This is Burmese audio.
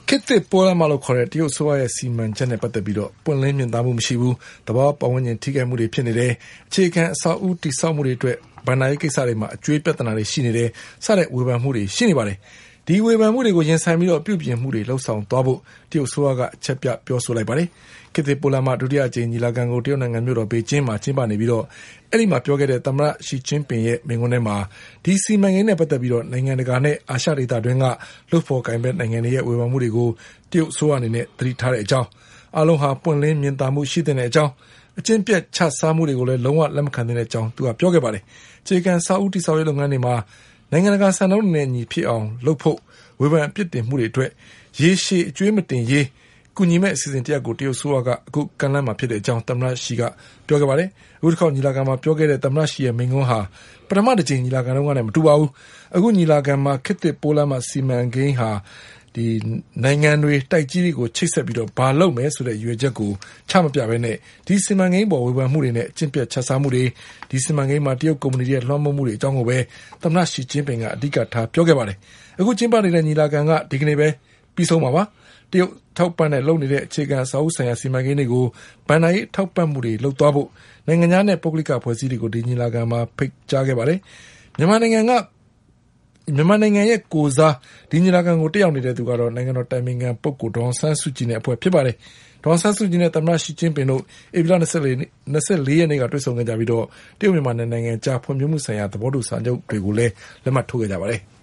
ခေတ်သစ်ပိုးလမ်းမလို့ခေါ်တဲ့တရုတ်ဆိုရဲ့စီမံချက်နဲ့ပတ်သက်ပြီးပွင့်လင်းမြင်သာမှုမရှိဘူးတဘာပတ်ဝန်းကျင်ထိခိုက်မှုတွေဖြစ်နေတယ်အခြေခံအဆောက်အဦတည်ဆောက်မှုတွေအတွက်ဗဏ္ဍာရေးကိစ္စတွေမှာအကျွေးပြဿနာတွေရှိနေတယ်စတဲ့ဝေဖန်မှုတွေရှိနေပါတယ်ဒီဝေဖန်မှုတွေကိုရင်ဆိုင်ပြီးပြုပြင်မှုတွေလှုပ်ဆောင်သွားဖို့တရုတ်ဆိုကအချက်ပြပြောဆိုလိုက်ပါတယ်ခေတ်သစ်ပိုးလမ်းမဒုတိယအကြိမ်ညီလာခံကိုတရုတ်နိုင်ငံမြို့တော်ပေကျင်းမှာကျင်းပနေပြီးအဲ့ဒီမှာပြောခဲ့တဲ့သမ္မတရှီကျင်းပင်ရဲ့မိန့်ခွန်းထဲမှာဒီစီမံကိန်းနဲ့ပတ်သက်ပြီးနိုင်ငံတကာနဲ့အာရှဒေသတွင်းကလှုပ်ဖော်ကိုင်ဘက်နိုင်ငံတွေရဲ့ဝေဖန်မှုတွေကိုတရုတ်ဆိုအနေနဲ့သတိထားတဲ့အကြောင်းအလုံးဟာပွင့်လင်းမြင်သာမှုရှိတဲ့အကြောင်းအကျင့်ပြတ်ချစားမှုတွေကိုလည်းလုံးဝလက်မခံတဲ့အကြောင်းသူကပြောခဲ့ပါတယ်အခြေခံစာအုပ်တိဆောက်ရေးလုပ်ငန်းတွေမှာနိုင်ငံတကာစံနှုန်းတွေနဲ့ညီဖြစ်အောင်လုပ်ဖို့ဝေဖန်အပြစ်တင်မှုတွေအတွက်ရေရှည်အကျွေးမတင်ရေးကူညီမဲ့အစီအစဉ်တရက်ကိုတရုတ်ဆိုကအခုကမ်းလှမ်းမှာဖြစ်တဲ့အကြောင်းသမ္မတရှီကပြောခဲ့ပါတယ်အခုတစ်ခေါက်ညီလာခံမှာပြောခဲ့တဲ့သမ္မတရှီရဲ့မိန့်ခွန်းဟာပထမတစ်ကြိမ်ညီလာခံတုန်းကလည်းမတူပါဘူးအခုညီလာခံမှာခေတ်သစ်ပိုးလမ်းမစီမံကိန်းဟာဒီနိုင်ငံတွေတိုက်ကြီးတွေကိုချိတ်ဆက်ပြီးဘာလုပ်မယ်ဆိုတဲ့ရွေချက်ကိုချမပြဘဲနဲ့ဒီစီမံကိန်းပေါ်ဝေဖန်မှုတွေနဲ့အကျင့်ပြတ်ချစားမှုတွေဒီစီမံကိန်းမှာတရုတ်ကုမ္ပဏီတွေလွှမ်းမိုးမှုတွေအကြောင်းကိုပဲသမ္မတရှီကျင်းပင်ကအဓိကထားပြောခဲ့ပါတယ်အခုကျင်းပနေတဲ့ညီလာခံကဒီကနေ့ပဲပြီးဆုံးပါတရုတ်ထောက်ပံ့တဲ့လုပ်နေတဲ့အခြေခံအဆောက်အဦဆိုင်ရာစီမံကိန်းတွေကိုဗဏ္ဍာရေးထောက်ပံ့မှုတွေလုပ်သွားဖို့နိုင်ငံခြားနဲ့ပုဂ္ဂလိကဖွဲ့စည်းတွေကိုဒီညီလာခံမှာဖိတ်ကြားခဲ့ပါတယ်မြန်မာနိုင်ငံရဲ့ကိုယ်စားဒီညီလာခံကိုတက်ရောက်နေတဲ့သူကတော့နိုင်ငံတော်တိုင်ပင်ခံပုဂ္ဂိုလ်ဒေါ်အောင်ဆန်းစုကြည်နဲ့အဖွဲ့ဖြစ်ပါတယ်ဒေါ်အောင်ဆန်းစုကြည်နဲ့သမ္မတရှီကျင်းပင်တို့ဧပြီလ24ရက်နေ့ကတွေ့ဆုံခဲ့ကြပြီးတရုတ်မြန်မာနိုင်ငံကြားဖွံ့ဖြိုးမှုဆိုင်ရာသဘောတူစာချုပ်တွေကိုလည်းလက်မှတ်ထိုးခဲ့ကြပါတယ်